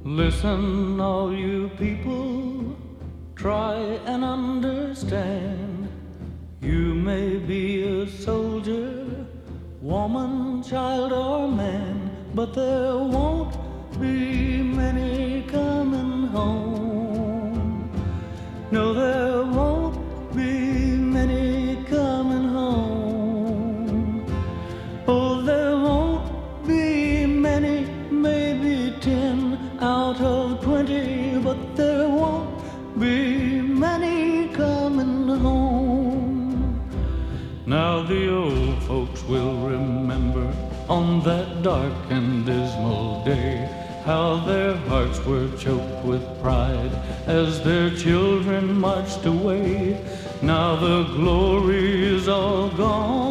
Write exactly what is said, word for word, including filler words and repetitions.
Listen, all you people, try and understand. You may be a soldier, woman, child, or man, but there won't be many coming home. No, there won't be many coming home. Oh, there won't be many, maybe ten out of twenty, but there won't be many coming home. Now the old folks will remember on that dark and dismal day how their hearts were choked with pride as their children marched away. Now the glory is all gone.